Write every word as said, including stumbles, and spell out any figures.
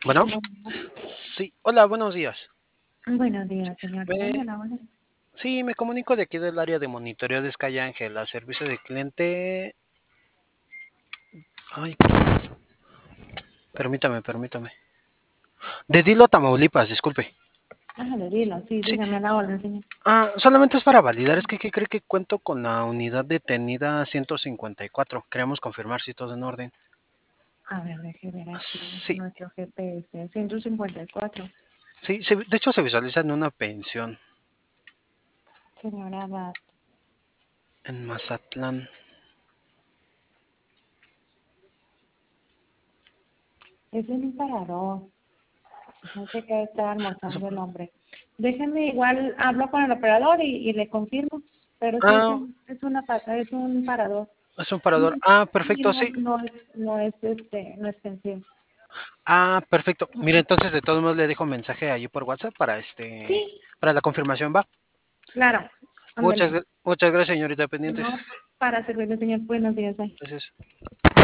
Bueno, Hola, sí, hola, buenos días. buenos días, señor. Me, Dígame, hola. sí, me comunico de aquí del área de monitoreo de Sky Ángel, a servicio de cliente. Ay, permítame, permítame. De Dilo, Tamaulipas, disculpe. Déjale, dilo, sí, Sí. dígame a la orden, señor. Ah, solamente es para validar, es que ¿qué cree que cuento con la unidad detenida ciento cincuenta y cuatro? Queremos confirmar si todo en orden. A ver, deje ver aquí Sí, nuestro G P S, ciento cincuenta y cuatro. sí, se- de hecho se visualiza en una pensión Señora Abad, en Mazatlán. es un parador. No sé qué está Eso- almorzando el hombre. Déjeme, igual hablo con el operador y, y le confirmo. Pero sí es Ah, un, es una pata, es un parador. es un parador. Ujú. Ah, Sí, perfecto, no, sí. no es, no es este, no es pensión. Ah, perfecto. Mire, Ujú. entonces de todos modos le dejo mensaje allí por WhatsApp para este, Sí, para la confirmación, ¿va? claro. Muchas, Ándale. gra- muchas gracias, señorita, pendientes. No, para servirle, señor. Buenos días. Bye. Gracias.